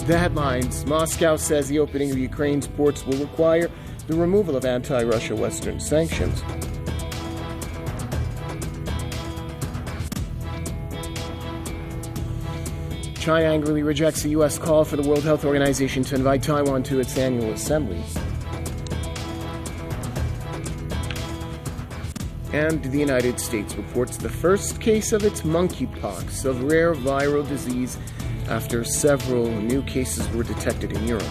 The headlines: Moscow says the opening of Ukraine's ports will require the removal of anti-Russia Western sanctions. China angrily rejects the U.S. call for the World Health Organization to invite Taiwan to its annual assembly. And the United States reports the first case of its monkeypox, a rare viral disease, after several new cases were detected in Europe.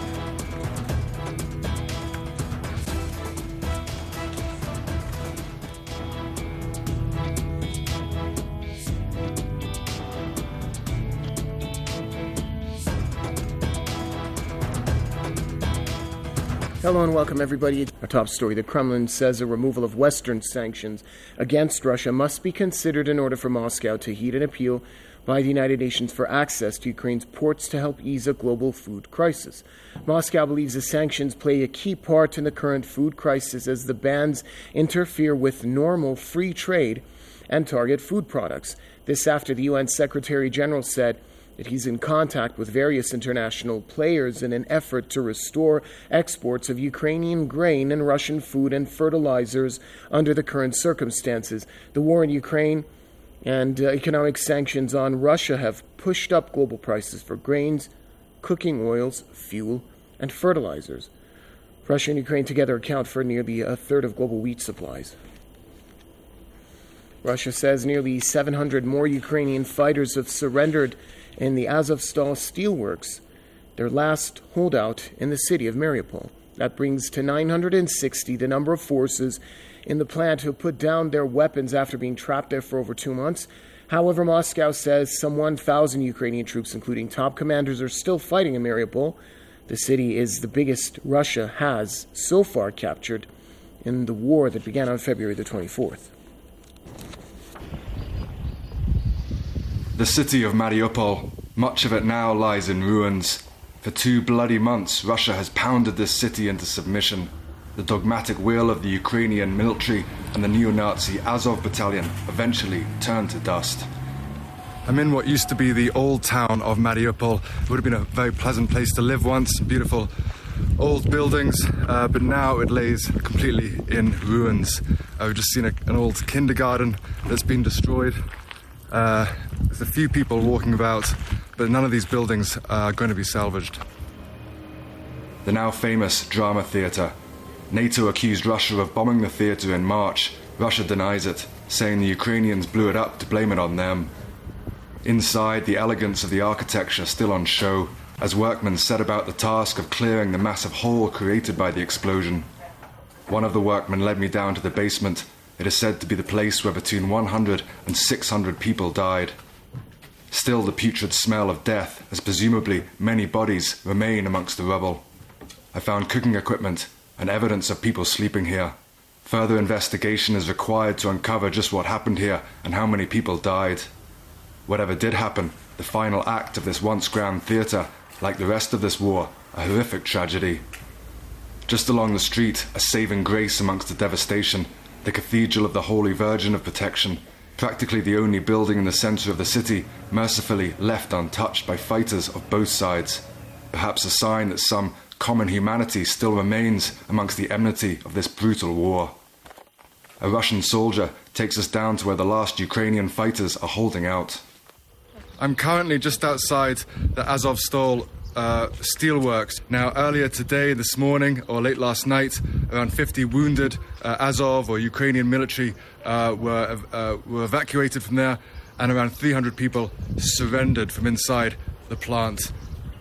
Hello and welcome, everybody. Our top story: the Kremlin says a removal of Western sanctions against Russia must be considered in order for Moscow to heed an appeal by the United Nations for access to Ukraine's ports to help ease a global food crisis. Moscow believes the sanctions play a key part in the current food crisis as the bans interfere with normal free trade and target food products. This after the UN Secretary General said that he's in contact with various international players in an effort to restore exports of Ukrainian grain and Russian food and fertilizers under the current circumstances. The war in Ukraine and economic sanctions on Russia have pushed up global prices for grains, cooking oils, fuel, and fertilizers. Russia and Ukraine together account for nearly a third of global wheat supplies. Russia says nearly 700 more Ukrainian fighters have surrendered in the Azovstal steelworks, their last holdout in the city of Mariupol. That brings to 960 the number of forces in the plant who put down their weapons after being trapped there for over 2 months. However, Moscow says some 1,000 Ukrainian troops, including top commanders, are still fighting in Mariupol. The city is the biggest Russia has so far captured in the war that began on February the 24th. The city of Mariupol, much of it now lies in ruins. For 2 bloody months, Russia has pounded this city into submission. The dogmatic will of the Ukrainian military and the neo-Nazi Azov battalion eventually turned to dust. I'm in what used to be the old town of Mariupol. It would have been a very pleasant place to live once, beautiful old buildings, but now it lays completely in ruins. We've just seen an old kindergarten that's been destroyed. There's a few people walking about, but none of these buildings are going to be salvaged. The now famous drama theatre. NATO accused Russia of bombing the theatre in March. Russia denies it, saying the Ukrainians blew it up to blame it on them. Inside, the elegance of the architecture still on show, as workmen set about the task of clearing the massive hole created by the explosion. One of the workmen led me down to the basement. It is said to be the place where between 100 and 600 people died. Still the putrid smell of death, as presumably many bodies remain amongst the rubble. I found cooking equipment and evidence of people sleeping here. Further investigation is required to uncover just what happened here and how many people died. Whatever did happen, the final act of this once grand theatre, like the rest of this war, a horrific tragedy. Just along the street, a saving grace amongst the devastation, the Cathedral of the Holy Virgin of Protection, practically the only building in the centre of the city, mercifully left untouched by fighters of both sides. Perhaps a sign that some common humanity still remains amongst the enmity of this brutal war. A Russian soldier takes us down to where the last Ukrainian fighters are holding out. I'm currently just outside the Azovstal steelworks. Now, earlier today, this morning, or late last night, around 50 wounded Azov or Ukrainian military were evacuated from there, and around 300 people surrendered from inside the plant.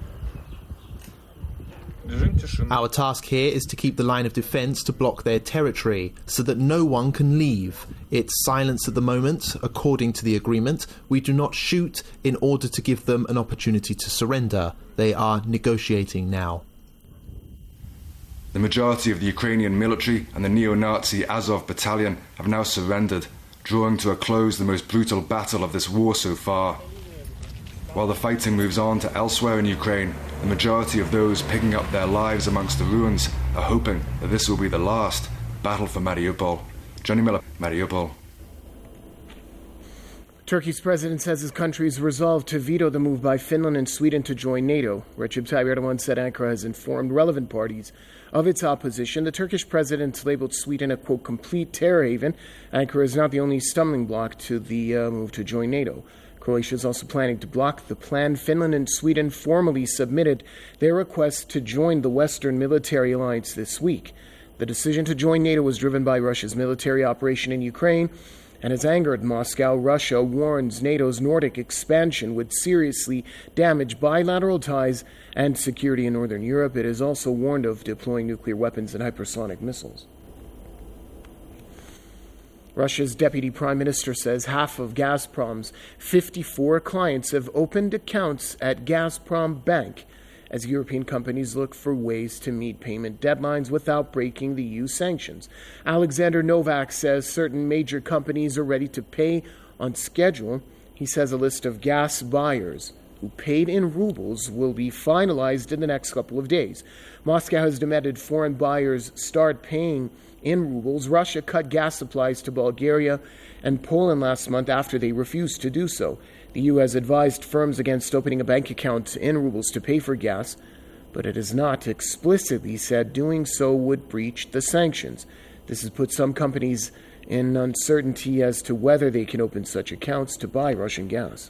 Our task here is to keep the line of defence to block their territory so that no one can leave. It's silence at the moment. According to the agreement, we do not shoot in order to give them an opportunity to surrender. They are negotiating now. The majority of the Ukrainian military and the neo-Nazi Azov battalion have now surrendered, drawing to a close the most brutal battle of this war so far. While the fighting moves on to elsewhere in Ukraine, the majority of those picking up their lives amongst the ruins are hoping that this will be the last battle for Mariupol. Johnny Miller, Mariupol. Turkey's president says his country is resolved to veto the move by Finland and Sweden to join NATO. Recep Tayyip Erdogan said Ankara has informed relevant parties of its opposition. The Turkish president labeled Sweden a, quote, complete terror haven. Ankara is not the only stumbling block to the move to join NATO. Croatia is also planning to block the plan. Finland and Sweden formally submitted their request to join the Western military alliance this week. The decision to join NATO was driven by Russia's military operation in Ukraine and has angered Moscow. Russia warns NATO's Nordic expansion would seriously damage bilateral ties and security in Northern Europe. It has also warned of deploying nuclear weapons and hypersonic missiles. Russia's deputy prime minister says half of Gazprom's 54 clients have opened accounts at Gazprom Bank as European companies look for ways to meet payment deadlines without breaking the EU sanctions. Alexander Novak says certain major companies are ready to pay on schedule. He says a list of gas buyers who paid in rubles will be finalized in the next couple of days. Moscow has demanded foreign buyers start paying in rubles. Russia cut gas supplies to Bulgaria and Poland last month after they refused to do so. The EU has advised firms against opening a bank account in rubles to pay for gas, but it has not explicitly said doing so would breach the sanctions. This has put some companies in uncertainty as to whether they can open such accounts to buy Russian gas.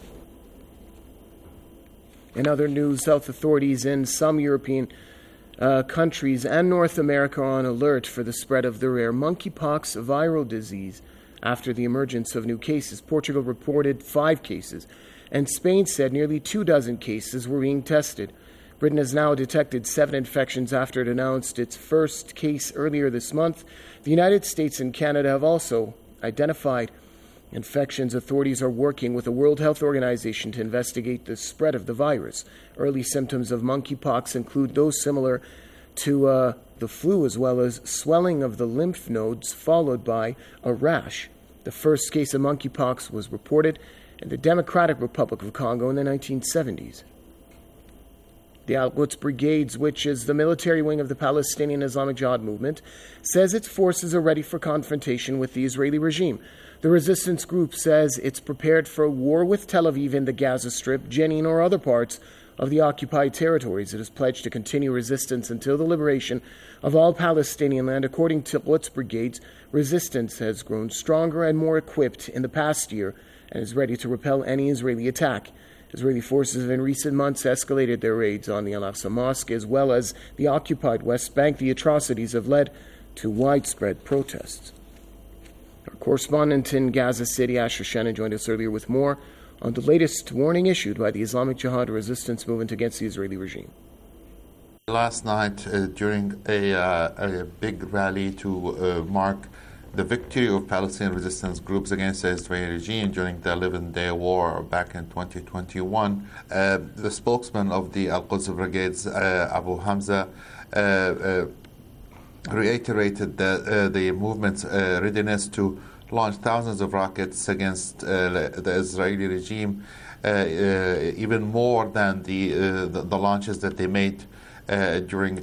In other news, health authorities in some European countries and North America are on alert for the spread of the rare monkeypox viral disease after the emergence of new cases. Portugal reported 5 cases, and Spain said nearly 24 cases were being tested. Britain has now detected 7 infections after it announced its first case earlier this month. The United States and Canada have also identified infections. Authorities are working with the World Health Organization to investigate the spread of the virus. Early symptoms of monkeypox include those similar to the flu, as well as swelling of the lymph nodes followed by a rash. The first case of monkeypox was reported in the Democratic Republic of Congo in the 1970s. The Al-Quds Brigades, which is the military wing of the Palestinian Islamic Jihad movement, says its forces are ready for confrontation with the Israeli regime. The resistance group says it's prepared for a war with Tel Aviv in the Gaza Strip, Jenin, or other parts of the occupied territories. It has pledged to continue resistance until the liberation of all Palestinian land. According to Quds Brigades, resistance has grown stronger and more equipped in the past year and is ready to repel any Israeli attack. Israeli forces have in recent months escalated their raids on the Al-Aqsa Mosque as well as the occupied West Bank. The atrocities have led to widespread protests. Our correspondent in Gaza City, Asher Shannon, joined us earlier with more on the latest warning issued by the Islamic Jihad resistance movement against the Israeli regime. Last night, during a big rally to mark the victory of Palestinian resistance groups against the Israeli regime during the 11-day war back in 2021, the spokesman of the Al-Quds Brigades, Abu Hamza, reiterated the movement's readiness to launch thousands of rockets against the Israeli regime, even more than the launches that they made during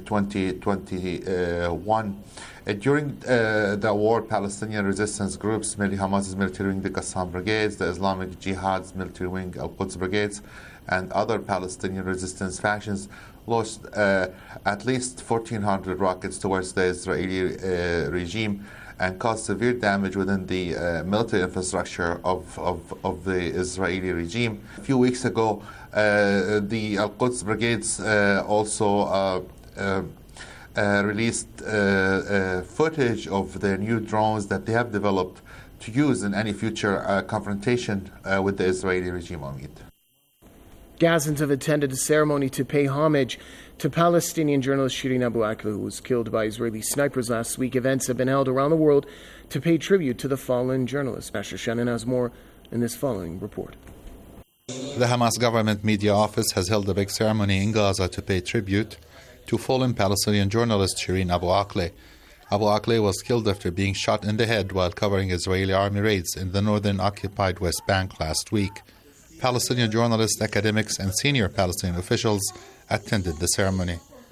2021. During the war, Palestinian resistance groups, Hamas's military wing, the Qassam Brigades, the Islamic Jihad's military wing, Al-Quds Brigades, and other Palestinian resistance factions launched at least 1,400 rockets towards the Israeli regime and caused severe damage within the military infrastructure of the Israeli regime. A few weeks ago, the Al-Quds Brigades also released footage of their new drones that they have developed to use in any future confrontation with the Israeli regime. Gazans have attended a ceremony to pay homage to Palestinian journalist Shireen Abu Akleh, who was killed by Israeli snipers last week. Events have been held around the world to pay tribute to the fallen journalist. Asher Shannon has more in this following report. The Hamas government media office has held a big ceremony in Gaza to pay tribute to fallen Palestinian journalist Shireen Abu Akleh. Abu Akleh was killed after being shot in the head while covering Israeli army raids in the northern occupied West Bank last week. Palestinian journalists, academics, and senior Palestinian officials attended the ceremony.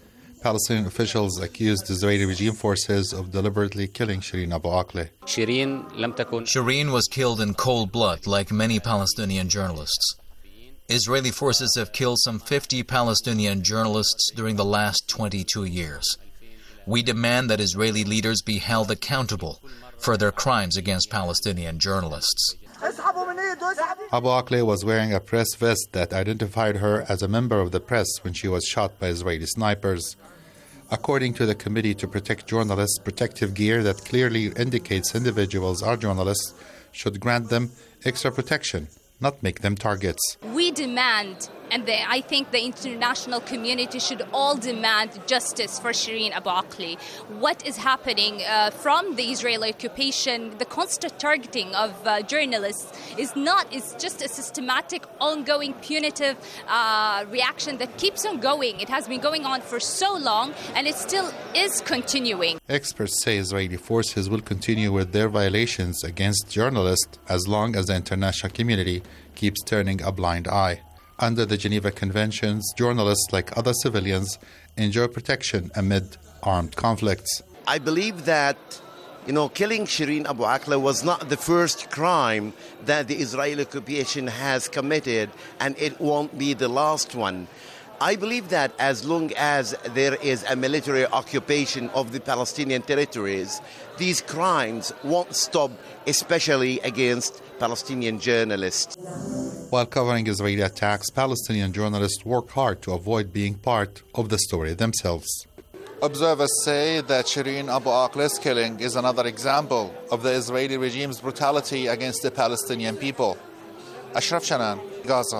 Palestinian officials accused Israeli regime forces of deliberately killing Shireen Abu Akleh. Shireen was killed in cold blood, like many Palestinian journalists. Israeli forces have killed some 50 Palestinian journalists during the last 22 years. We demand that Israeli leaders be held accountable for their crimes against Palestinian journalists. Abu Akleh was wearing a press vest that identified her as a member of the press when she was shot by Israeli snipers. According to the Committee to Protect Journalists, protective gear that clearly indicates individuals are journalists should grant them extra protection, not make them targets. We demand, and I think the international community should all demand justice for Shireen Abu Akleh. What is happening from the Israeli occupation, the constant targeting of journalists is just a systematic, ongoing, punitive reaction that keeps on going. It has been going on for so long, and it still is continuing. Experts say Israeli forces will continue with their violations against journalists as long as the international community keeps turning a blind eye. Under the Geneva Conventions, journalists, like other civilians, enjoy protection amid armed conflicts. I believe that, killing Shireen Abu Akleh was not the first crime that the Israeli occupation has committed, and it won't be the last one. I believe that as long as there is a military occupation of the Palestinian territories, these crimes won't stop, especially against Palestinian journalists. While covering Israeli attacks, Palestinian journalists work hard to avoid being part of the story themselves. Observers say that Shireen Abu Akleh's killing is another example of the Israeli regime's brutality against the Palestinian people. Ashraf Shanan, Gaza.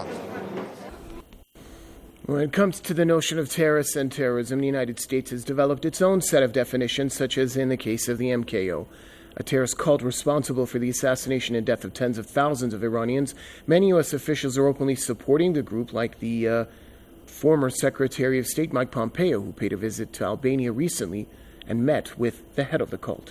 When it comes to the notion of terrorists and terrorism, the United States has developed its own set of definitions, such as in the case of the MKO, a terrorist cult responsible for the assassination and death of tens of thousands of Iranians. Many U.S. officials are openly supporting the group, like the former Secretary of State Mike Pompeo, who paid a visit to Albania recently and met with the head of the cult.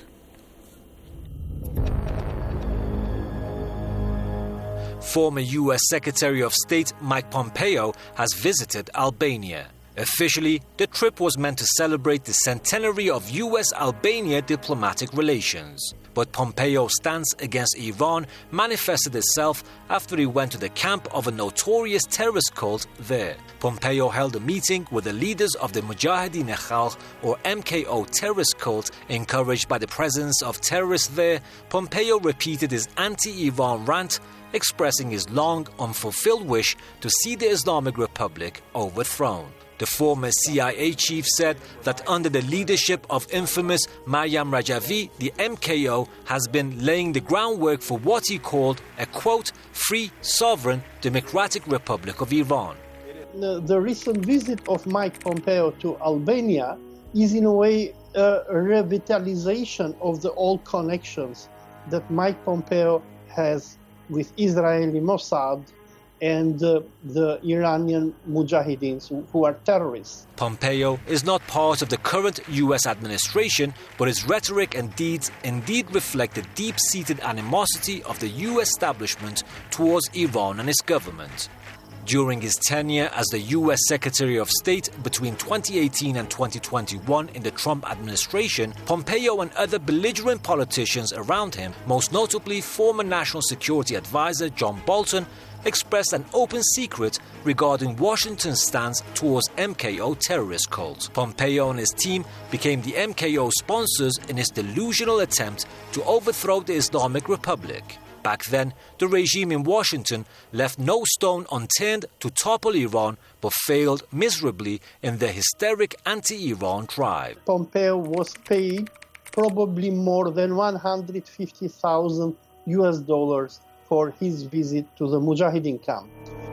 Former U.S. Secretary of State Mike Pompeo has visited Albania. Officially, the trip was meant to celebrate the centenary of U.S.-Albania diplomatic relations. But Pompeo's stance against Iran manifested itself after he went to the camp of a notorious terrorist cult there. Pompeo held a meeting with the leaders of the Mujahideen Khalq, or MKO terrorist cult. Encouraged by the presence of terrorists there, Pompeo repeated his anti-Iran rant, expressing his long unfulfilled wish to see the Islamic Republic overthrown. The former CIA chief said that under the leadership of infamous Maryam Rajavi, the MKO has been laying the groundwork for what he called a, quote, free, sovereign, democratic Republic of Iran. The recent visit of Mike Pompeo to Albania is in a way a revitalization of the old connections that Mike Pompeo has with Israeli Mossad and the Iranian Mujahideens, who are terrorists. Pompeo is not part of the current U.S. administration, but his rhetoric and deeds indeed reflect the deep-seated animosity of the U.S. establishment towards Iran and its government. During his tenure as the U.S. Secretary of State between 2018 and 2021 in the Trump administration, Pompeo and other belligerent politicians around him, most notably former National Security Advisor John Bolton, expressed an open secret regarding Washington's stance towards MKO terrorist cult. Pompeo and his team became the MKO sponsors in his delusional attempt to overthrow the Islamic Republic. Back then, the regime in Washington left no stone unturned to topple Iran, but failed miserably in their hysteric anti-Iran drive. Pompeo was paid probably more than $150,000 for his visit to the Mujahideen camp.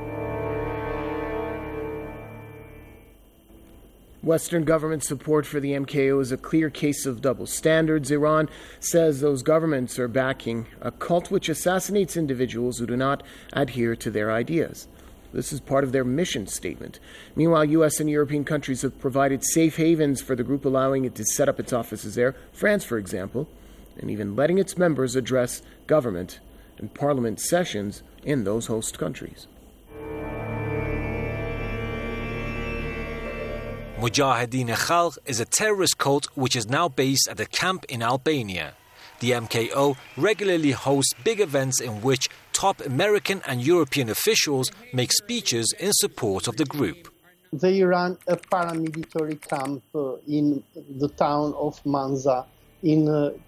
Western government support for the MKO is a clear case of double standards. Iran says those governments are backing a cult which assassinates individuals who do not adhere to their ideas. This is part of their mission statement. Meanwhile, U.S. and European countries have provided safe havens for the group, allowing it to set up its offices there. France, for example, and even letting its members address government and parliament sessions in those host countries. Mujahideen Khalq is a terrorist cult which is now based at a camp in Albania. The MKO regularly hosts big events in which top American and European officials make speeches in support of the group. They ran a paramilitary camp in the town of Manza in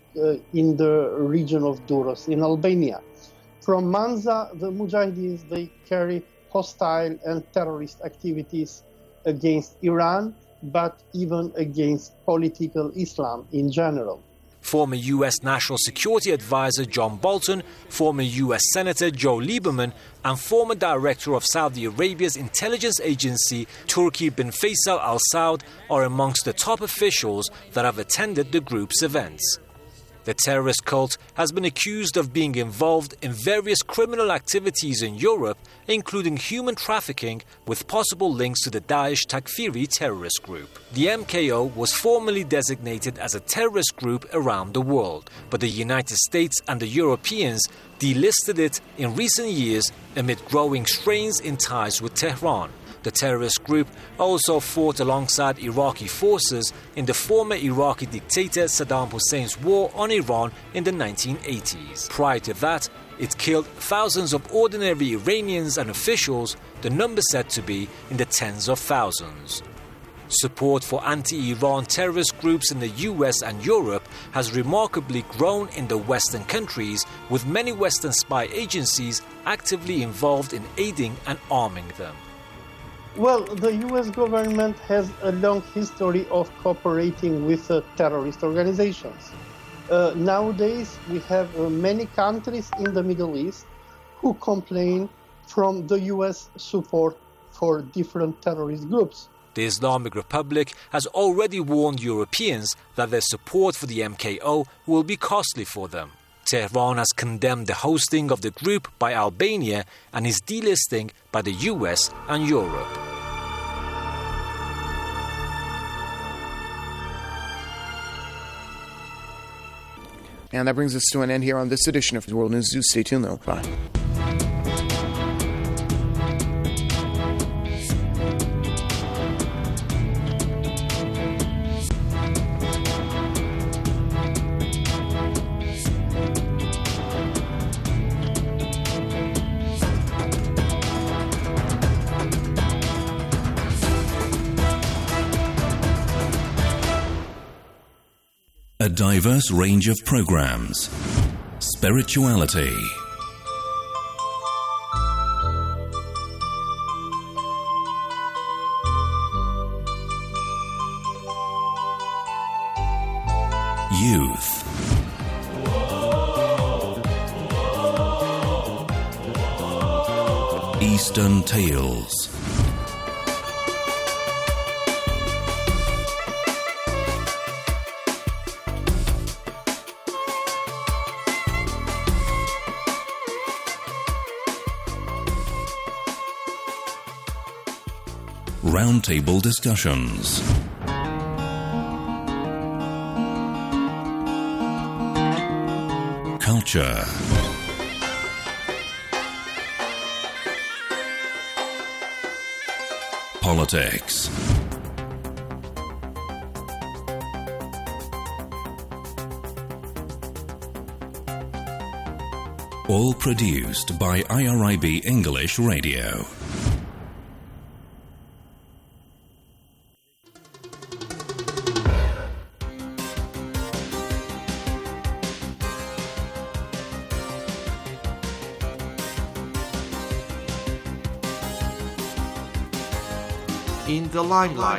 the region of Durrës in Albania. From Manza, the Mujahideens, they carry hostile and terrorist activities against Iran, but even against political Islam in general. Former U.S. National Security Advisor John Bolton, former U.S. Senator Joe Lieberman, and former director of Saudi Arabia's intelligence agency Turki bin Faisal Al Saud are amongst the top officials that have attended the group's events. The terrorist cult has been accused of being involved in various criminal activities in Europe, including human trafficking, with possible links to the Daesh Takfiri terrorist group. The MKO was formally designated as a terrorist group around the world, but the United States and the Europeans delisted it in recent years amid growing strains in ties with Tehran. The terrorist group also fought alongside Iraqi forces in the former Iraqi dictator Saddam Hussein's war on Iran in the 1980s. Prior to that, it killed thousands of ordinary Iranians and officials, the number said to be in the tens of thousands. Support for anti-Iran terrorist groups in the US and Europe has remarkably grown in the Western countries, with many Western spy agencies actively involved in aiding and arming them. Well, the U.S. government has a long history of cooperating with terrorist organizations. Nowadays, we have many countries in the Middle East who complain from the U.S. support for different terrorist groups. The Islamic Republic has already warned Europeans that their support for the MKO will be costly for them. Tehran has condemned the hosting of the group by Albania and its delisting by the US and Europe. And that brings us to an end here on this edition of World News. Stay tuned though. Bye. A diverse range of programs. Spirituality. Youth. Eastern Tales. Roundtable discussions. Culture. Politics. All produced by IRIB English Radio. In the limelight.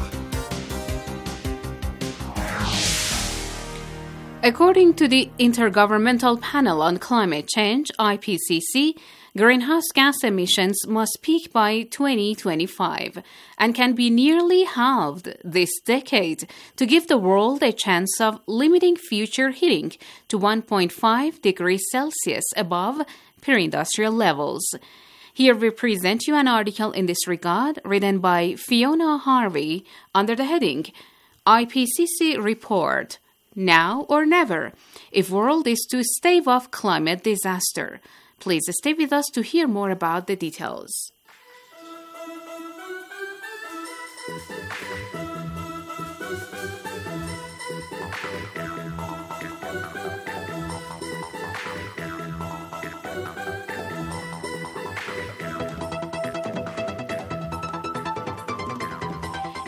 According to the Intergovernmental Panel on Climate Change, IPCC, greenhouse gas emissions must peak by 2025 and can be nearly halved this decade to give the world a chance of limiting future heating to 1.5 degrees Celsius above pre-industrial levels. Here we present you an article in this regard written by Fiona Harvey under the heading IPCC Report, Now or Never, if world is to stave off climate disaster. Please stay with us to hear more about the details.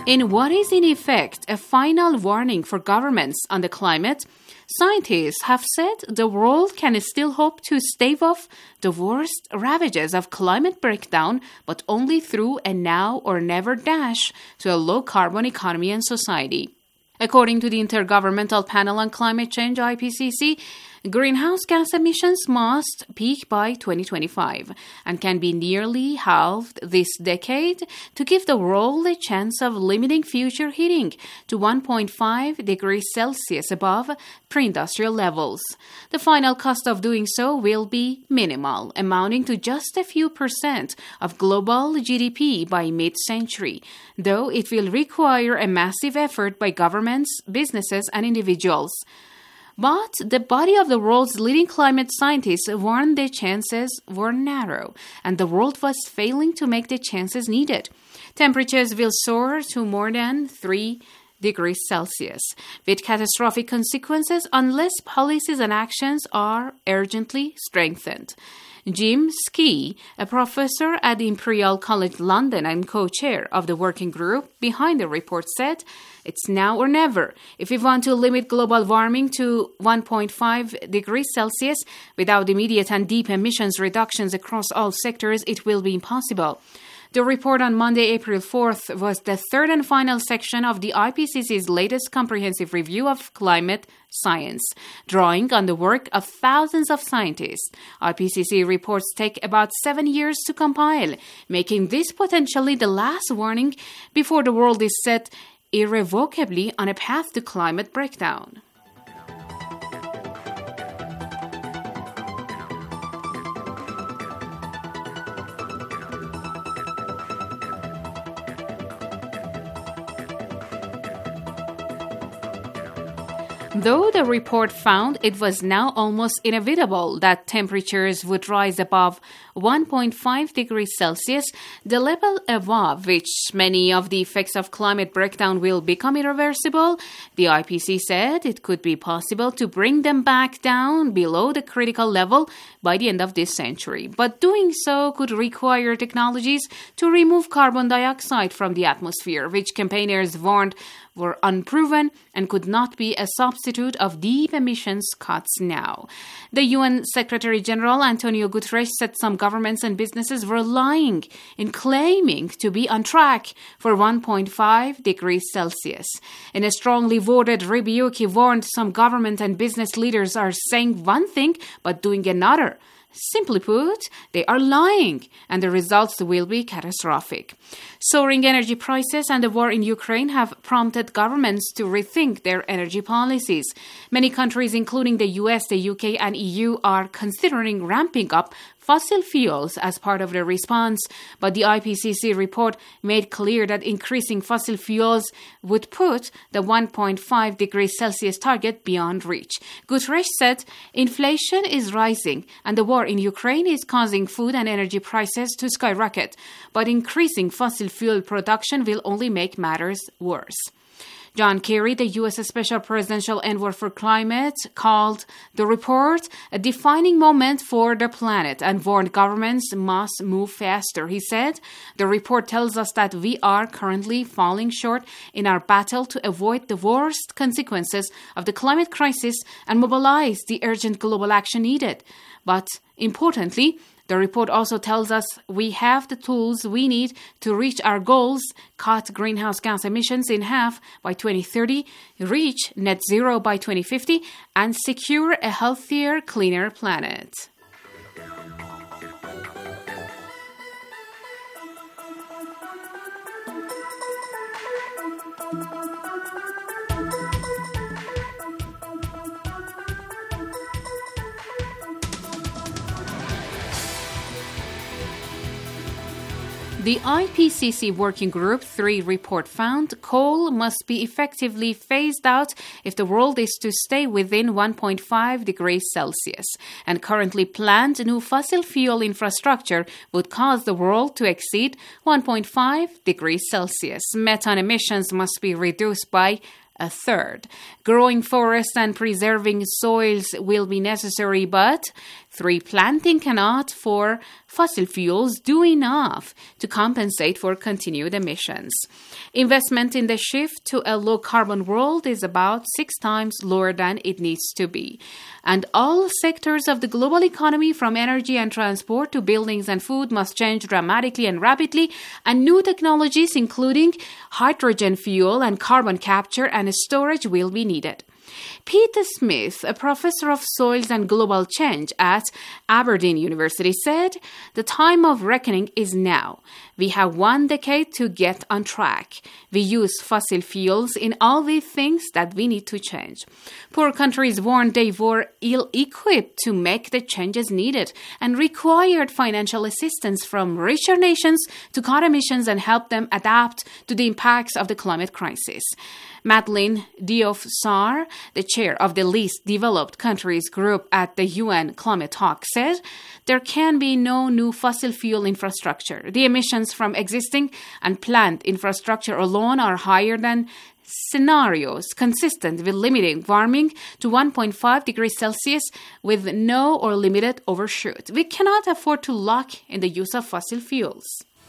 In what is in effect a final warning for governments on the climate, scientists have said the world can still hope to stave off the worst ravages of climate breakdown, but only through a now or never dash to a low-carbon economy and society. According to the Intergovernmental Panel on Climate Change, IPCC, greenhouse gas emissions must peak by 2025 and can be nearly halved this decade to give the world a chance of limiting future heating to 1.5 degrees Celsius above pre-industrial levels. The final cost of doing so will be minimal, amounting to just a few % of global GDP by mid-century, though it will require a massive effort by governments, businesses, and individuals. But the body of the world's leading climate scientists warned the chances were narrow, and the world was failing to make the chances needed. Temperatures will soar to more than 3 degrees Celsius, with catastrophic consequences unless policies and actions are urgently strengthened. Jim Skee, a professor at Imperial College London and co-chair of the working group behind the report, said, "It's now or never. If we want to limit global warming to 1.5 degrees Celsius without immediate and deep emissions reductions across all sectors, it will be impossible." The report on Monday, April 4th, was the third and final section of the IPCC's latest comprehensive review of climate science, drawing on the work of thousands of scientists. IPCC reports take about 7 years to compile, making this potentially the last warning before the world is set irrevocably on a path to climate breakdown. Though the report found it was now almost inevitable that temperatures would rise above 1.5 degrees Celsius, the level above which many of the effects of climate breakdown will become irreversible, the IPCC said it could be possible to bring them back down below the critical level by the end of this century. But doing so could require technologies to remove carbon dioxide from the atmosphere, which campaigners warned were unproven and could not be a substitute of deep emissions cuts now. The UN Secretary General Antonio Guterres said some governments and businesses were lying in claiming to be on track for 1.5 degrees Celsius. In a strongly worded rebuke, he warned some government and business leaders are saying one thing but doing another. Simply put, they are lying, and the results will be catastrophic. Soaring energy prices and the war in Ukraine have prompted governments to rethink their energy policies. Many countries, including the US, the UK, and EU, are considering ramping up fossil fuels as part of the response, but the IPCC report made clear that increasing fossil fuels would put the 1.5 degrees Celsius target beyond reach. Guterres said, "Inflation is rising, and the war in Ukraine is causing food and energy prices to skyrocket, but increasing fossil fuel production will only make matters worse." John Kerry, the U.S. Special Presidential Envoy for Climate, called the report a defining moment for the planet and warned governments must move faster. He said, "The report tells us that we are currently falling short in our battle to avoid the worst consequences of the climate crisis and mobilize the urgent global action needed. But importantly, the report also tells us we have the tools we need to reach our goals, cut greenhouse gas emissions in half by 2030, reach net zero by 2050, and secure a healthier, cleaner planet." The IPCC Working Group 3 report found coal must be effectively phased out if the world is to stay within 1.5 degrees Celsius, and currently planned new fossil fuel infrastructure would cause the world to exceed 1.5 degrees Celsius. Methane emissions must be reduced by a third. Growing forests and preserving soils will be necessary, but 3. Planting cannot for fossil fuels do enough to compensate for continued emissions. Investment in the shift to a low-carbon world is about 6 times lower than it needs to be. And all sectors of the global economy, from energy and transport to buildings and food, must change dramatically and rapidly, and new technologies, including hydrogen fuel and carbon capture and storage, will be needed. Pete Smith, a professor of soils and global change at Aberdeen University, said, "The time of reckoning is now. We have 1 decade to get on track. We use fossil fuels in all the things that we need to change." Poor countries warned they were ill-equipped to make the changes needed and required financial assistance from richer nations to cut emissions and help them adapt to the impacts of the climate crisis. Madeleine Diouf Sarr, the chair of the least developed countries group at the UN Climate Talk, said, "There can be no new fossil fuel infrastructure. The emissions from existing and planned infrastructure alone are higher than scenarios consistent with limiting warming to 1.5 degrees Celsius with no or limited overshoot. We cannot afford to lock in the use of fossil fuels."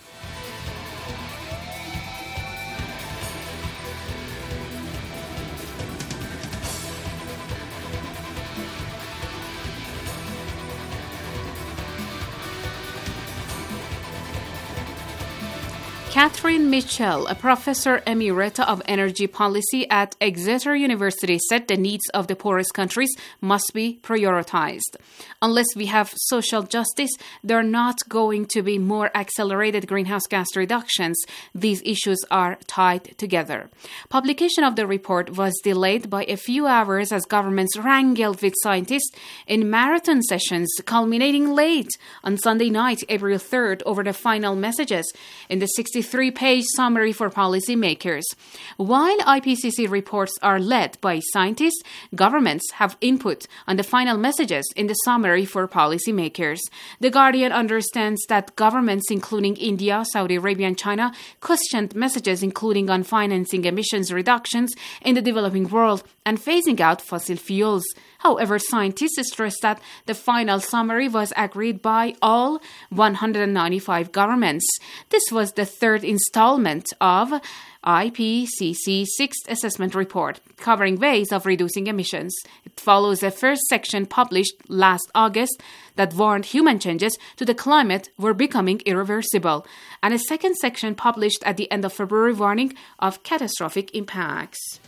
Catherine Mitchell, a professor emerita of energy policy at Exeter University, said the needs of the poorest countries must be prioritized. Unless we have social justice, there are not going to be more accelerated greenhouse gas reductions. These issues are tied together. Publication of the report was delayed by a few hours as governments wrangled with scientists in marathon sessions, culminating late on Sunday night, April 3rd, over the final messages in the 63-page summary for policymakers. While IPCC reports are led by scientists, governments have input on the final messages in the summary for policymakers. The Guardian understands that governments, including India, Saudi Arabia, and China, questioned messages including on financing emissions reductions in the developing world and phasing out fossil fuels. However, scientists stress that the final summary was agreed by all 195 governments. This was the third installment of IPCC's 6th assessment report, covering ways of reducing emissions. It follows a first section published last August that warned human changes to the climate were becoming irreversible, and a second section published at the end of February warning of catastrophic impacts.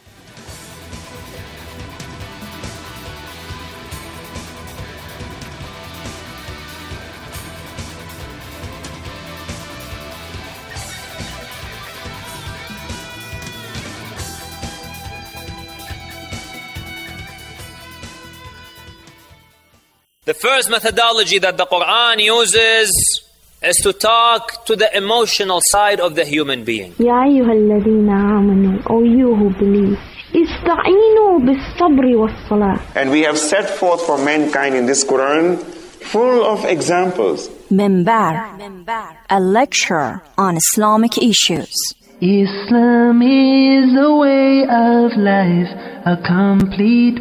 The first methodology that the Quran uses is to talk to the emotional side of the human being. يا أيها الذين آمنوا, O you who believe, استعينوا بالصبر والصلاة. And we have set forth for mankind in this Quran full of examples. Minbar, a lecture on Islamic issues. Islam is a way of life, a complete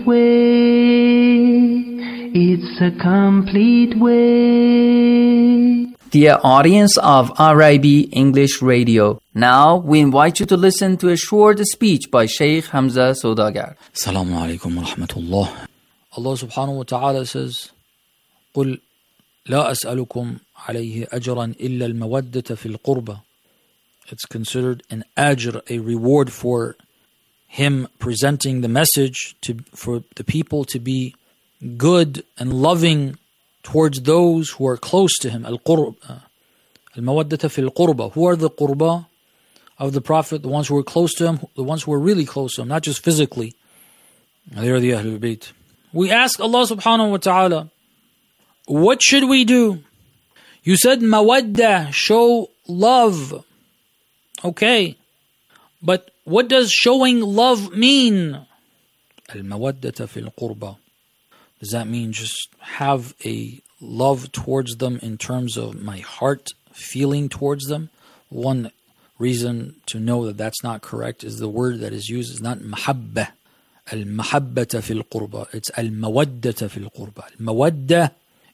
way. It's a complete way. Dear audience of RIB English Radio, now we invite you to listen to a short speech by Sheikh Hamza Saudagar. Assalamu alaikum wa rahmatullah. Allah subhanahu wa ta'ala says, قُلْ لَا أَسْأَلُكُمْ عَلَيْهِ أَجْرًا إِلَّا الْمَوَدَّةَ فِي الْقُرْبَةِ. It's considered an ajr, a reward for him presenting the message for the people to be good and loving towards those who are close to him. Al-Qurba. Al-Mawaddata fil Qurba. Who are the Qurba of the Prophet? The ones who are close to him, the ones who are really close to him, not just physically. They are the Ahlul Bayt. We ask Allah subhanahu wa ta'ala, what should we do? You said mawadda, show love. Okay. But what does showing love mean? Al-Mawaddata fil Qurba. Does that mean just have a love towards them in terms of my heart feeling towards them? One reason to know that that's not correct is the word that is used is not mahabba. Al-mahabbata fil qurba. It's al-mawaddata fil qurba. Al-mawadda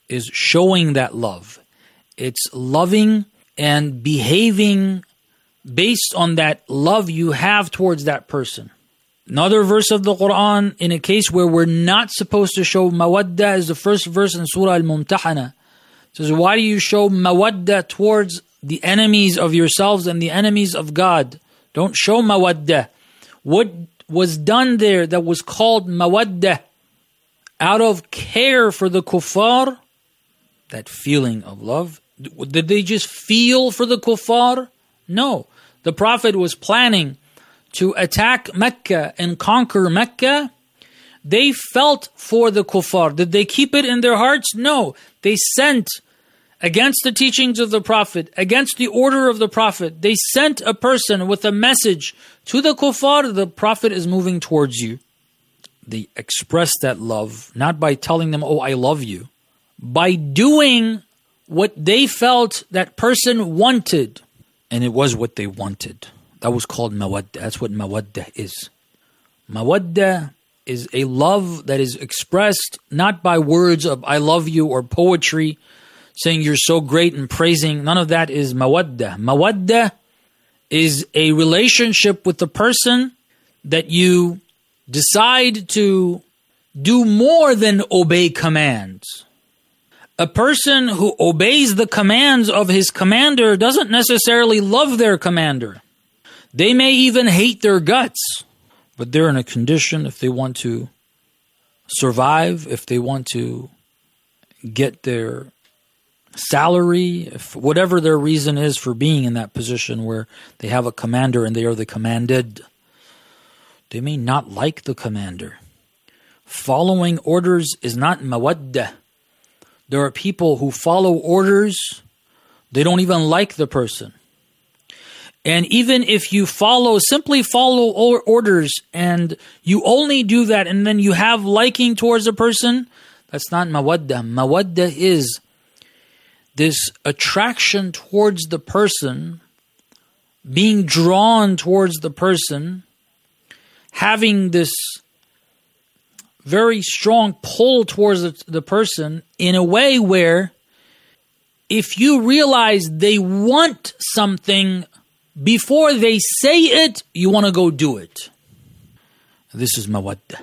is showing that love. It's loving and behaving based on that love you have towards that person. Another verse of the Quran, in a case where we're not supposed to show mawadda, is the first verse in Surah Al-Mumtahana. It says, why do you show mawadda towards the enemies of yourselves and the enemies of God? Don't show mawadda. What was done there that was called mawadda, out of care for the kuffar, that feeling of love, did they just feel for the kuffar? No. The Prophet was planning to attack Mecca and conquer Mecca. They felt for the kuffar. Did they keep it in their hearts? No. They sent, against the teachings of the Prophet, against the order of the Prophet, they sent a person with a message to the kuffar. The Prophet is moving towards you. They expressed that love, not by telling them, oh, I love you, by doing what they felt that person wanted. And it was what they wanted. That was called mawadda. That's what mawadda is. Mawadda is a love that is expressed not by words of I love you or poetry, saying you're so great and praising. None of that is mawadda. Mawadda is a relationship with the person that you decide to do more than obey commands. A person who obeys the commands of his commander doesn't necessarily love their commander. They may even hate their guts, but they're in a condition, if they want to survive, if they want to get their salary, if whatever their reason is for being in that position where they have a commander and they are the commanded, they may not like the commander. Following orders is not mawadda. There are people who follow orders, they don't even like the person. And even if you simply follow orders and you only do that and then you have liking towards a person, that's not mawadda. Mawadda is this attraction towards the person, being drawn towards the person, having this very strong pull towards the person in a way where if you realize they want something before they say it, you want to go do it. This is mawadda.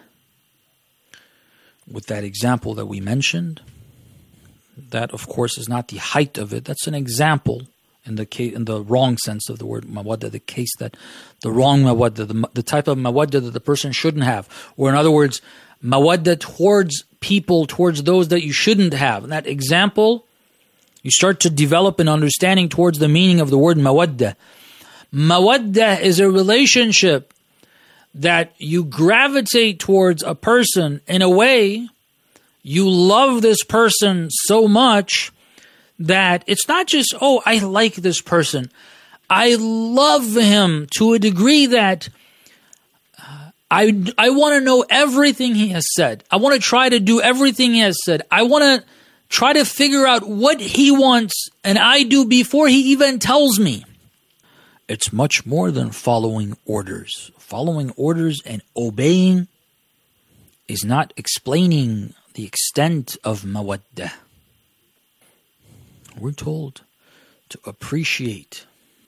With that example that we mentioned, that of course is not the height of it. That's an example in the wrong sense of the word mawadda, the wrong mawadda, the type of mawadda that the person shouldn't have. Or in other words, mawadda towards people, towards those that you shouldn't have. In that example, you start to develop an understanding towards the meaning of the word mawadda. Mawadda is a relationship that you gravitate towards a person in a way you love this person so much that it's not just, oh, I like this person. I love him to a degree that I want to know everything he has said. I want to try to do everything he has said. I want to try to figure out what he wants, and I do before he even tells me. It's much more than following orders. Following orders and obeying is not explaining the extent of mawadda. We're told to appreciate.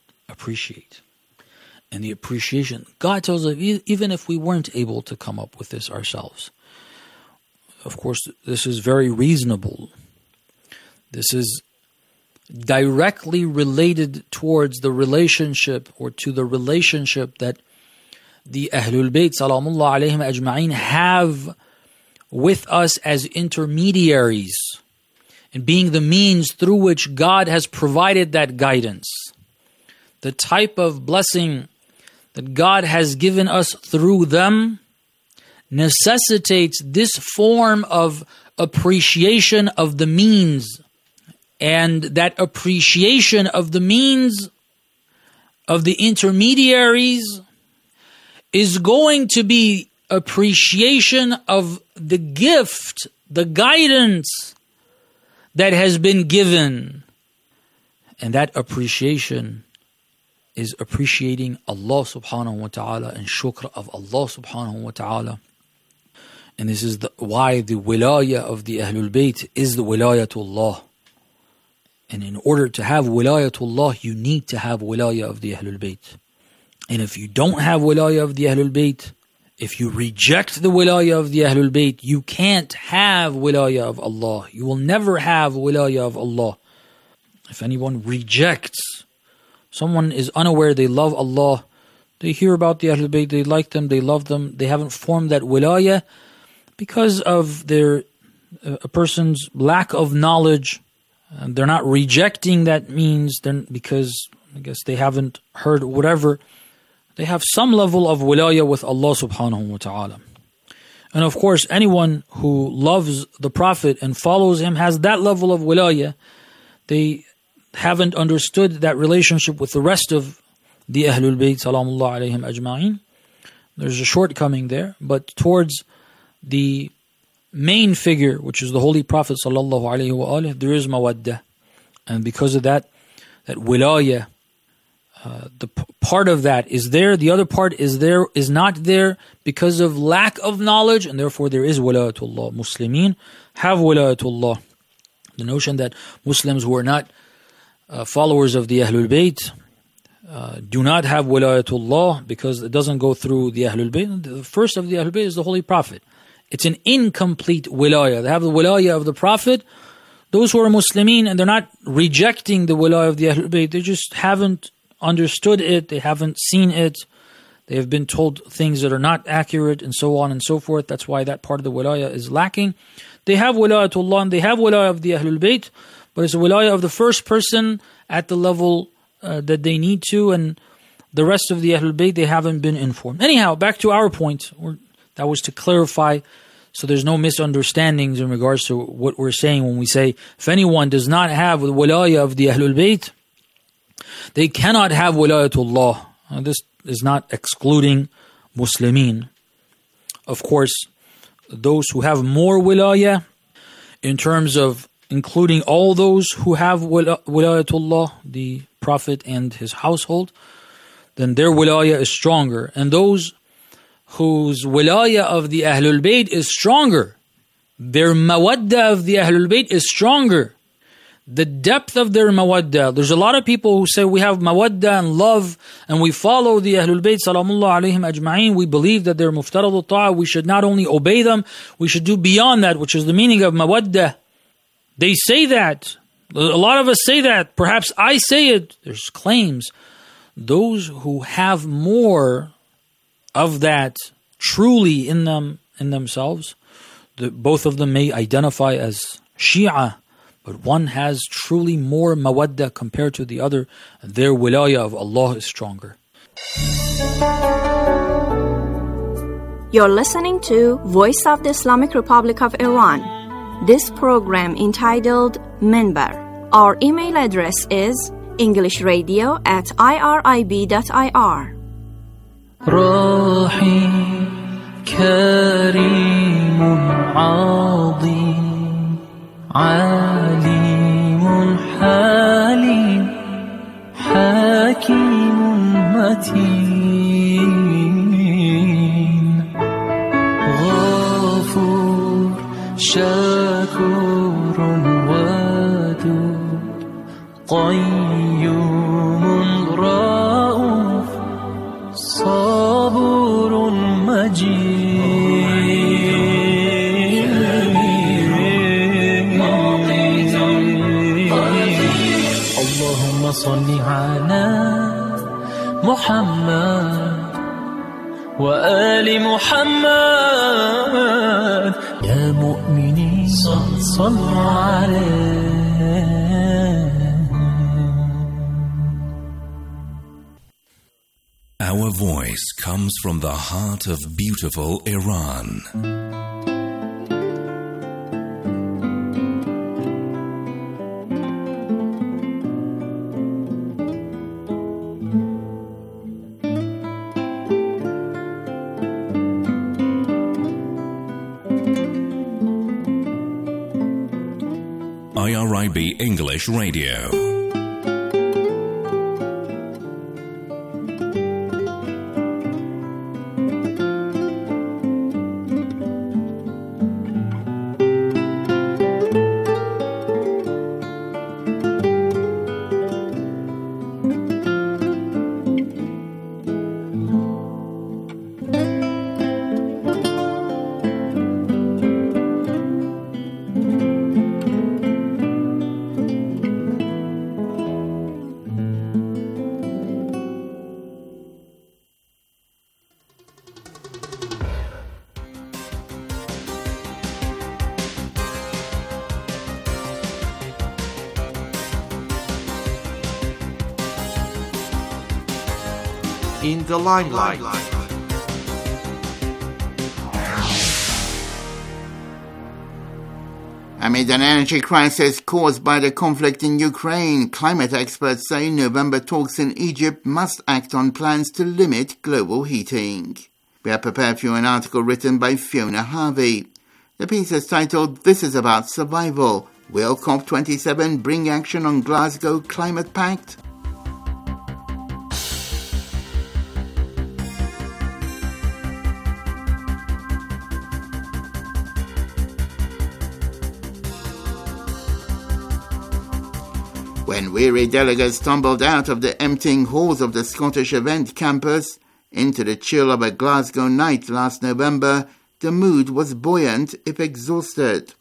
And the appreciation, God tells us, even if we weren't able to come up with this ourselves, of course, this is very reasonable. This is directly related towards the relationship or to the relationship that the Ahlul Bayt salamullah alayhim ajma'in have with us as intermediaries and being the means through which God has provided that guidance. The type of blessing that God has given us through them necessitates this form of appreciation of the means. And that appreciation of the means of the intermediaries is going to be appreciation of the gift, the guidance that has been given. And that appreciation is appreciating Allah subhanahu wa ta'ala and shukr of Allah subhanahu wa ta'ala. And this is why the wilayah of the Ahlul Bayt is the wilayatullah. And in order to have wilayatullah, you need to have wilayah of the Ahlul Bayt. And if you don't have wilayah of the Ahlul Bayt, if you reject the wilayah of the Ahlul Bayt, you can't have wilayah of Allah. You will never have wilayah of Allah. If anyone rejects, someone is unaware, they love Allah, they hear about the Ahlul Bayt, they like them, they love them, they haven't formed that wilayah because of a person's lack of knowledge. And they're not rejecting that means because I guess they haven't heard whatever. They have some level of wilayah with Allah subhanahu wa ta'ala. And of course, anyone who loves the Prophet and follows him has that level of wilayah. They haven't understood that relationship with the rest of the Ahlul Bayt salamullah alayhim ajma'in. There's a shortcoming there, but towards the main figure, which is the Holy Prophet sallallahu alayhi wa alihi, there is mawaddah. And because of that wilayah, the part of that is there, the other part is not there because of lack of knowledge, and therefore there is wilayatullah. Muslimin have wilayatullah. The notion that Muslims who are not followers of the Ahlul Bayt do not have wilayatullah because it doesn't go through the Ahlul Bayt. The first of the Ahlul Bayt is the Holy Prophet. It's an incomplete wilayah. They have the wilayah of the Prophet. Those who are Muslimin and they're not rejecting the wilayah of the Ahlul Bayt, they just haven't understood it, they haven't seen it, they have been told things that are not accurate, and so on and so forth. That's why that part of the wilayah is lacking. They have wilayatullah and they have wilayah of the Ahlul Bayt, but it's a wilayah of the first person at the level that they need to, and the rest of the Ahlul Bayt, they haven't been informed. Anyhow, back to our point. That was to clarify, so there's no misunderstandings in regards to what we're saying when we say, if anyone does not have the wilayah of the Ahlul Bayt, they cannot have wilayatullah. This is not excluding Muslimin. Of course, those who have more wilayah, in terms of including all those who have wilayatullah, the Prophet and his household, then their wilayah is stronger. And those whose wilayah of the Ahlul Bayt is stronger, their mawaddah of the Ahlul Bayt is stronger. The depth of their mawaddah. There's a lot of people who say we have mawaddah and love and we follow the Ahlul Bayt salamullah alayhim ajma'in. We believe that they're muftarad al-ta'a. We should not only obey them, we should do beyond that, which is the meaning of mawaddah. They say that. A lot of us say that. Perhaps I say it. There's claims. Those who have more of that truly in themselves, both of them may identify as Shia, but one has truly more mawaddah compared to the other. Their wilayah of Allah is stronger. You're listening to Voice of the Islamic Republic of Iran. This program entitled Minbar. Our email address is englishradio@irib.ir. رحيم كريم عظيم عليم حليم حكيم متين غفور شكور ودود قيوم رؤوف صبور مجيد اللهم صل على محمد وآل محمد يا مؤمنين صلوا عليه. Our voice comes from the heart of beautiful Iran. IRIB English Radio. In the Limelight. Amid an energy crisis caused by the conflict in Ukraine, climate experts say November talks in Egypt must act on plans to limit global heating. We have prepared for you an article written by Fiona Harvey. The piece is titled, "This is about survival. Will COP27 bring action on Glasgow Climate Pact?" When weary delegates tumbled out of the emptying halls of the Scottish Event campus into the chill of a Glasgow night last November, the mood was buoyant if exhausted.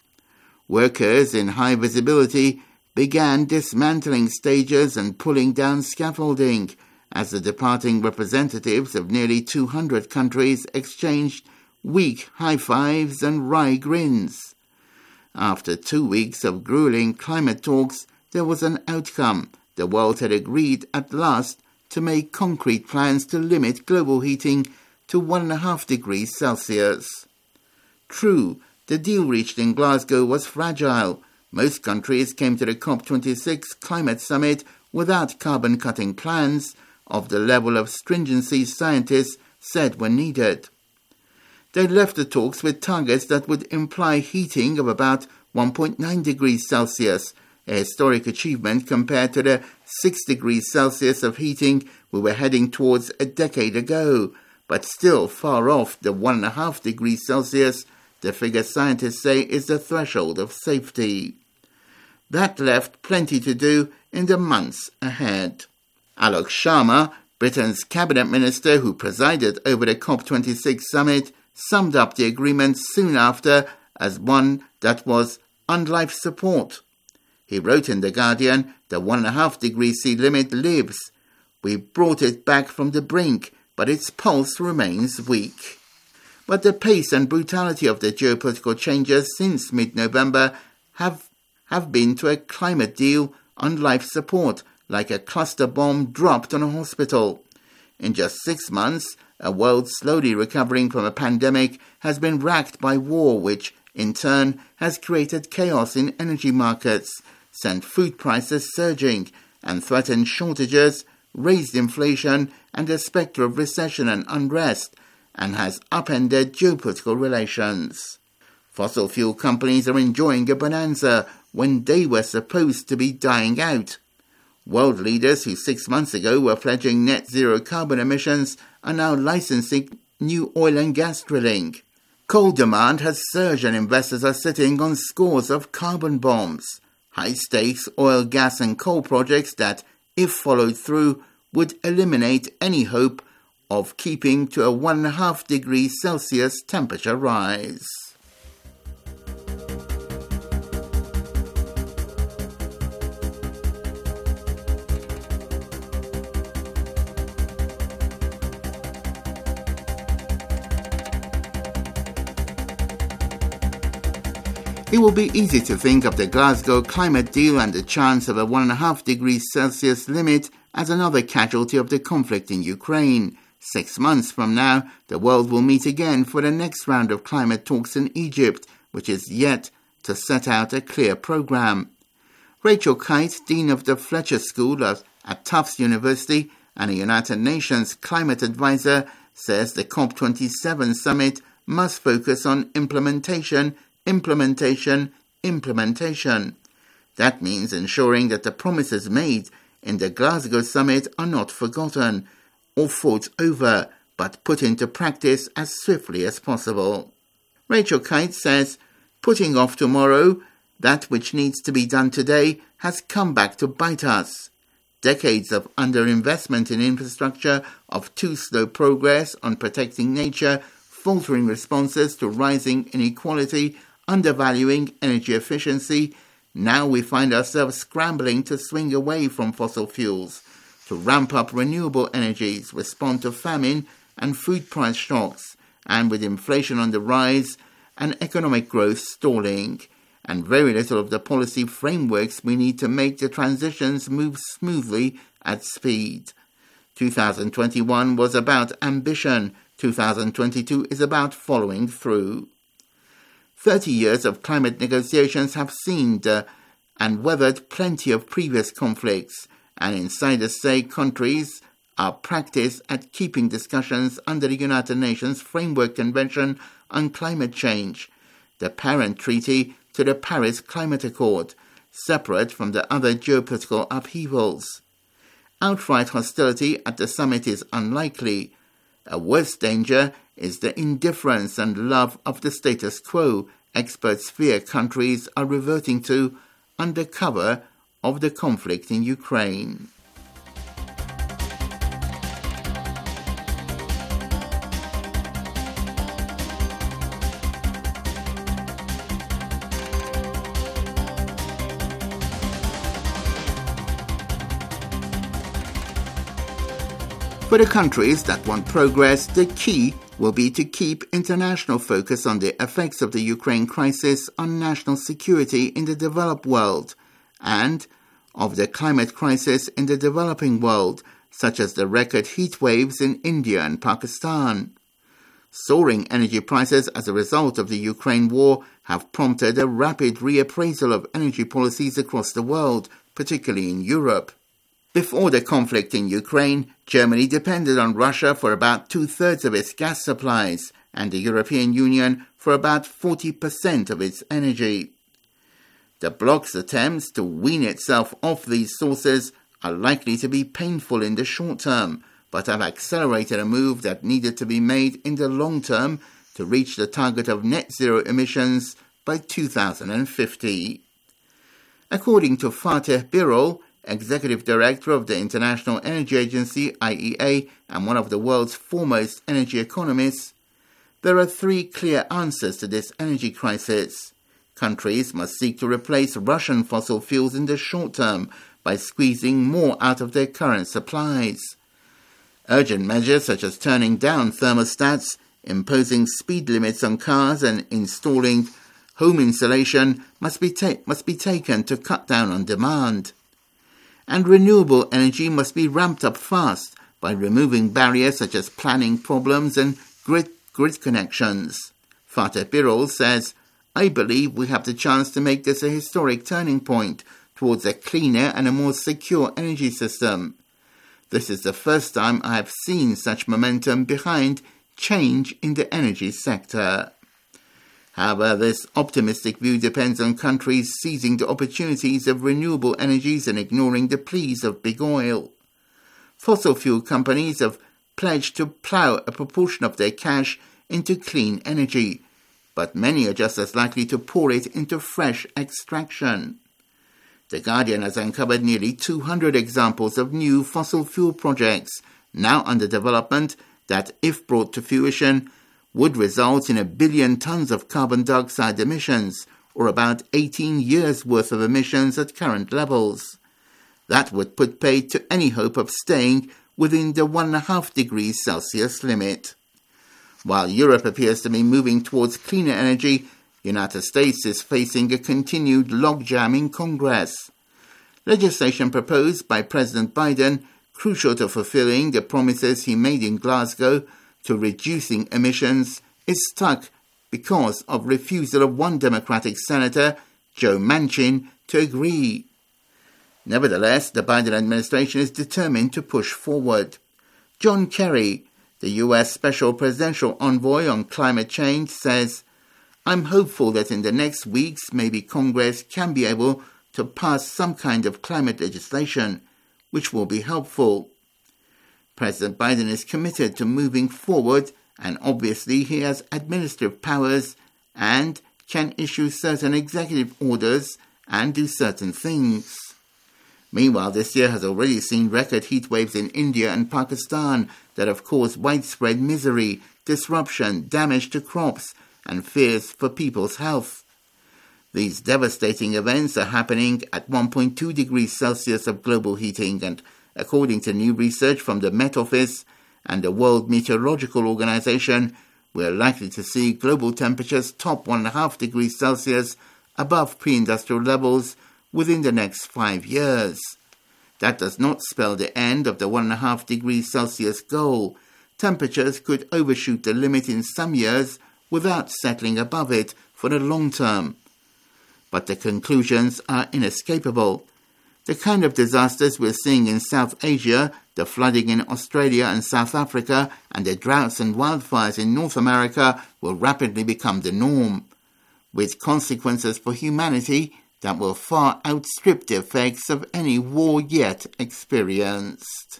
Workers in high visibility began dismantling stages and pulling down scaffolding as the departing representatives of nearly 200 countries exchanged weak high fives and wry grins. After 2 weeks of grueling climate talks, there was an outcome. The world had agreed at last to make concrete plans to limit global heating to 1.5 degrees Celsius. True, the deal reached in Glasgow was fragile. Most countries came to the COP26 climate summit without carbon-cutting plans of the level of stringency scientists said were needed. They left the talks with targets that would imply heating of about 1.9 degrees Celsius, a historic achievement compared to the 6 degrees Celsius of heating we were heading towards a decade ago, but still far off the 1.5 degrees Celsius, the figure scientists say is the threshold of safety. That left plenty to do in the months ahead. Alok Sharma, Britain's cabinet minister who presided over the COP26 summit, summed up the agreement soon after as one that was on life support. He wrote in The Guardian, "The 1.5 degree C limit lives. We brought it back from the brink, but its pulse remains weak." But the pace and brutality of the geopolitical changes since mid-November have been to a climate deal on life support, like a cluster bomb dropped on a hospital. In just 6 months, a world slowly recovering from a pandemic has been racked by war, which, in turn, has created chaos in energy markets, sent food prices surging, and threatened shortages, raised inflation and the spectre of recession and unrest, and has upended geopolitical relations. Fossil fuel companies are enjoying a bonanza when they were supposed to be dying out. World leaders who 6 months ago were pledging net zero carbon emissions are now licensing new oil and gas drilling. Coal demand has surged and investors are sitting on scores of carbon bombs. High-stakes oil, gas and coal projects that, if followed through, would eliminate any hope of keeping to a 1.5 degrees Celsius temperature rise. It will be easy to think of the Glasgow climate deal and the chance of a 1.5 degrees Celsius limit as another casualty of the conflict in Ukraine. 6 months from now, the world will meet again for the next round of climate talks in Egypt, which is yet to set out a clear program. Rachel Kite, Dean of the Fletcher School at Tufts University and a United Nations climate advisor, says the COP27 summit must focus on implementation. That means ensuring that the promises made in the Glasgow summit are not forgotten or fought over, but put into practice as swiftly as possible. Rachel Kite says, putting off tomorrow that which needs to be done today has come back to bite us. Decades of underinvestment in infrastructure, of too slow progress on protecting nature, faltering responses to rising inequality, undervaluing energy efficiency. Now we find ourselves scrambling to swing away from fossil fuels, to ramp up renewable energies, respond to famine and food price shocks, and with inflation on the rise and economic growth stalling, and very little of the policy frameworks we need to make the transitions move smoothly at speed. 2021 was about ambition. 2022 is about following through. 30 years of climate negotiations have seen and weathered plenty of previous conflicts, and insiders say countries are practiced at keeping discussions under the United Nations Framework Convention on Climate Change, the parent treaty to the Paris Climate Accord, separate from the other geopolitical upheavals. Outright hostility at the summit is unlikely. A worse danger is the indifference and love of the status quo experts fear countries are reverting to under cover of the conflict in Ukraine. For the countries that want progress, the key will be to keep international focus on the effects of the Ukraine crisis on national security in the developed world and of the climate crisis in the developing world, such as the record heat waves in India and Pakistan. Soaring energy prices as a result of the Ukraine war have prompted a rapid reappraisal of energy policies across the world, particularly in Europe. Before the conflict in Ukraine, Germany depended on Russia for about 2/3 of its gas supplies and the European Union for about 40% of its energy. The bloc's attempts to wean itself off these sources are likely to be painful in the short term, but have accelerated a move that needed to be made in the long term to reach the target of net zero emissions by 2050. According to Fatih Birol, Executive Director of the International Energy Agency, IEA, and one of the world's foremost energy economists, there are 3 clear answers to this energy crisis. Countries must seek to replace Russian fossil fuels in the short term by squeezing more out of their current supplies. Urgent measures such as turning down thermostats, imposing speed limits on cars, and installing home insulation must be taken to cut down on demand. And renewable energy must be ramped up fast by removing barriers such as planning problems and grid connections. Fatih Birol says, "I believe we have the chance to make this a historic turning point towards a cleaner and a more secure energy system. This is the first time I have seen such momentum behind change in the energy sector." However, this optimistic view depends on countries seizing the opportunities of renewable energies and ignoring the pleas of big oil. Fossil fuel companies have pledged to plough a proportion of their cash into clean energy, but many are just as likely to pour it into fresh extraction. The Guardian has uncovered nearly 200 examples of new fossil fuel projects now under development that, if brought to fruition, would result in 1 billion tons of carbon dioxide emissions, or about 18 years' worth of emissions at current levels. That would put paid to any hope of staying within the 1.5 degrees Celsius limit. While Europe appears to be moving towards cleaner energy, the United States is facing a continued logjam in Congress. Legislation proposed by President Biden, crucial to fulfilling the promises he made in Glasgow to reducing emissions, is stuck because of refusal of one Democratic Senator, Joe Manchin, to agree. Nevertheless, the Biden administration is determined to push forward. John Kerry, the U.S. Special Presidential Envoy on Climate Change, says, "I'm hopeful that in the next weeks, maybe Congress can be able to pass some kind of climate legislation, which will be helpful." President Biden is committed to moving forward, and obviously he has administrative powers and can issue certain executive orders and do certain things. Meanwhile, this year has already seen record heat waves in India and Pakistan that have caused widespread misery, disruption, damage to crops, and fears for people's health. These devastating events are happening at 1.2 degrees Celsius of global heating, and according to new research from the Met Office and the World Meteorological Organization, we are likely to see global temperatures top 1.5 degrees Celsius above pre-industrial levels within the next 5 years. That does not spell the end of the 1.5 degrees Celsius goal. Temperatures could overshoot the limit in some years without settling above it for the long term. But the conclusions are inescapable. The kind of disasters we're seeing in South Asia, the flooding in Australia and South Africa, and the droughts and wildfires in North America will rapidly become the norm, with consequences for humanity that will far outstrip the effects of any war yet experienced.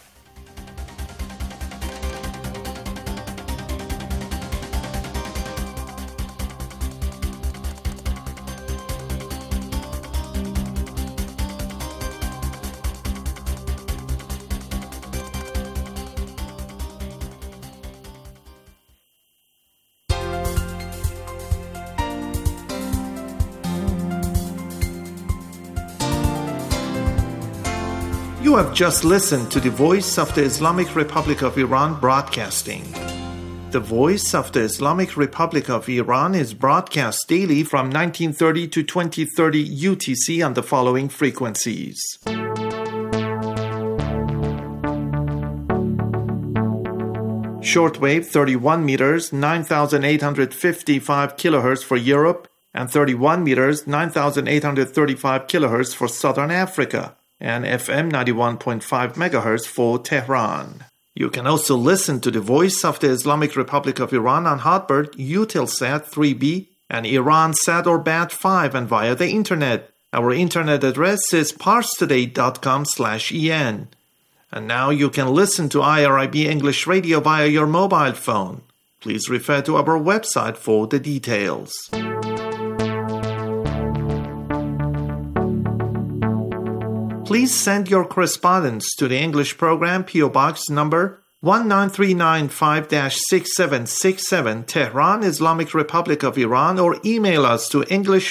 You have just listened to the Voice of the Islamic Republic of Iran broadcasting. The Voice of the Islamic Republic of Iran is broadcast daily from 1930 to 2030 UTC on the following frequencies. Shortwave 31 meters, 9,855 kilohertz for Europe, and 31 meters, 9,835 kilohertz for Southern Africa, and FM 91.5 MHz for Tehran. You can also listen to the Voice of the Islamic Republic of Iran on Hotbird, Eutelsat 3B, and Iransat or Bat5 and via the Internet. Our Internet address is parstoday.com/en. And now you can listen to IRIB English Radio via your mobile phone. Please refer to our website for the details. Please send your correspondence to the English program, PO Box number 19395-6767, Tehran, Islamic Republic of Iran, or email us to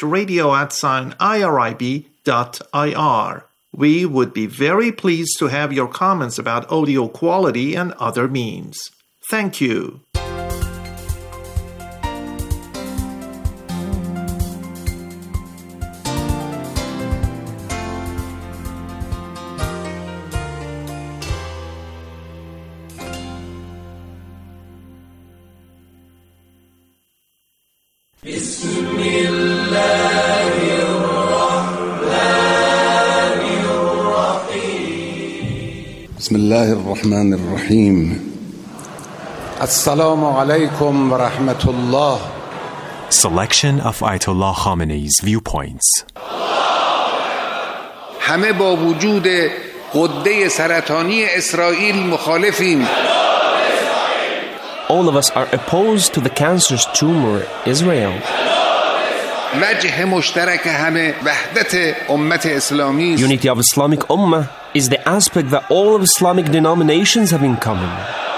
englishradio@irib.ir. We would be very pleased to have your comments about audio quality and other means. Thank you. بسم الله الرحمن الرحيم السلام عليكم ورحمة الله. Selection of Ayatollah Khamenei's viewpoints. همه با وجود غده سرطانی اسرائیل مخالفیم. All of us are opposed to the cancerous tumor Israel. وجه مشترک همه وحدت امت اسلامی. Unity of Islamic Ummah is the aspect that all of Islamic denominations have in common.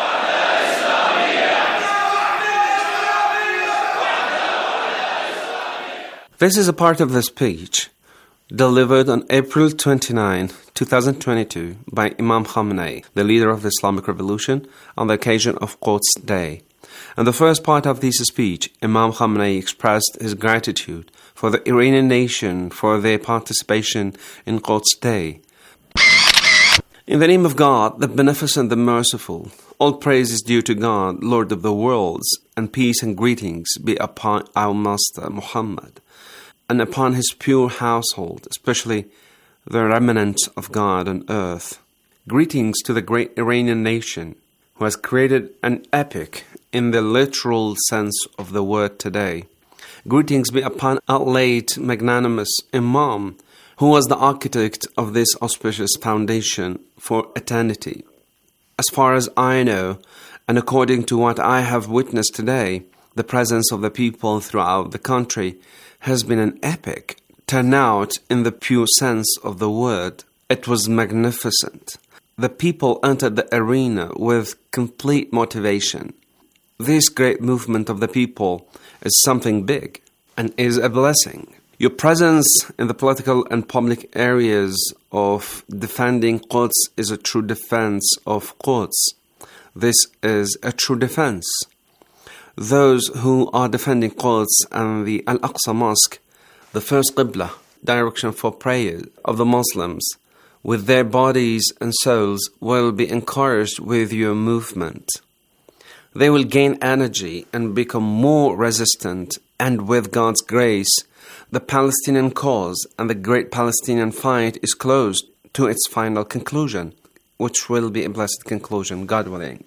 This is a part of the speech delivered on April 29, 2022 by Imam Khamenei, the leader of the Islamic Revolution, on the occasion of Quds Day. In the first part of this speech, Imam Khamenei expressed his gratitude for the Iranian nation for their participation in Quds Day. In the name of God, the Beneficent, the Merciful, all praise is due to God, Lord of the worlds, and peace and greetings be upon our Master Muhammad, and upon his pure household, especially the remnants of God on earth. Greetings to the great Iranian nation, who has created an epic in the literal sense of the word today. Greetings be upon our late magnanimous Imam, who was the architect of this auspicious foundation for eternity. As far as I know, and according to what I have witnessed today, the presence of the people throughout the country has been an epic turnout in the pure sense of the word. It was magnificent. The people entered the arena with complete motivation. This great movement of the people is something big and is a blessing. Your presence in the political and public areas of defending Quds is a true defense of Quds. This is a true defense. Those who are defending Quds and the Al-Aqsa Mosque, the first Qibla, direction for prayer of the Muslims, with their bodies and souls will be encouraged with your movement. They will gain energy and become more resistant, and with God's grace, the Palestinian cause and the great Palestinian fight is close to its final conclusion, which will be a blessed conclusion, God willing.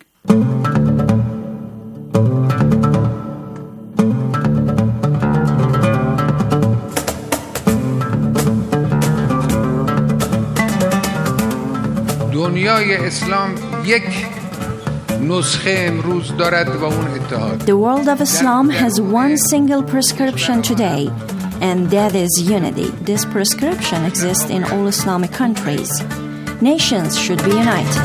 دنیای اسلام یک نسخه امروز دارد و اون اتحاد. The world of Islam has one single prescription today, and that is unity. This prescription exists in all Islamic countries. Nations should be united.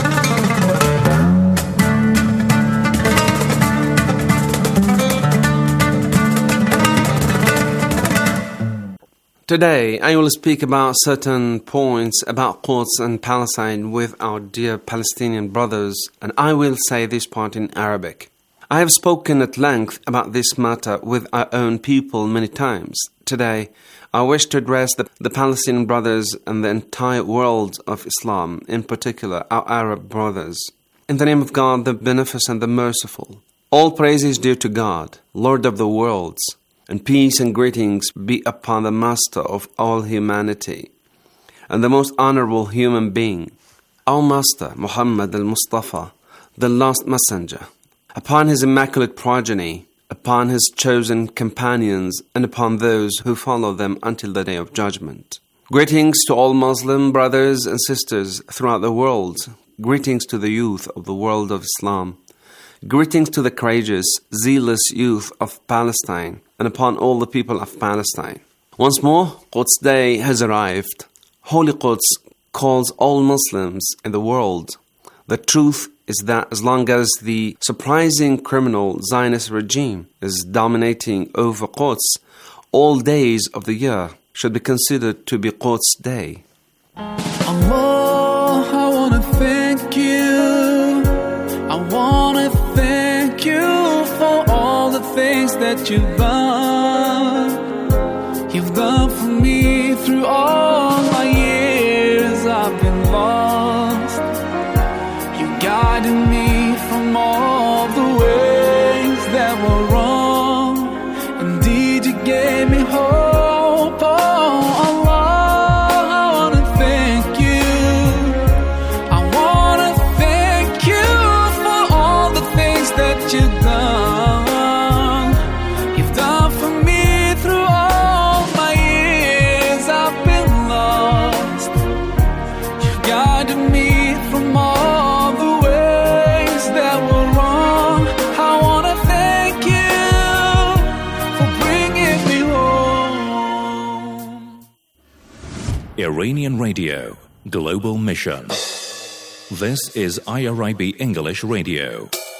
Today, I will speak about certain points about Quds and Palestine with our dear Palestinian brothers, and I will say this part in Arabic. I have spoken at length about this matter with our own people many times. Today, I wish to address the Palestinian brothers and the entire world of Islam, in particular our Arab brothers. In the name of God, the Beneficent, the Merciful, all praise is due to God, Lord of the worlds, and peace and greetings be upon the Master of all humanity, and the most honorable human being, our Master, Muhammad al-Mustafa, the last messenger, upon his immaculate progeny, upon his chosen companions, and upon those who follow them until the day of judgment. Greetings to all Muslim brothers and sisters throughout the world. Greetings to the youth of the world of Islam. Greetings to the courageous, zealous youth of Palestine, and upon all the people of Palestine. Once more, Quds Day has arrived. Holy Quds calls all Muslims in the world. The truth is that as long as the surprising criminal Zionist regime is dominating over Quds, all days of the year should be considered to be Quds Day. Allah, I want to thank you. I want to thank you for all the things that you've done. You've done for me through all my years I've been lost. You guided me from all the ways that were wrong. Indeed, you gave me hope. Oh, Allah, I want to thank you. I want to thank you for all the things that you've done. You've done for me through all my years I've been lost. You've guided me from all the ways that were wrong. I want to thank you for bringing me home. Iranian Radio, Global Mission. This is IRIB English Radio.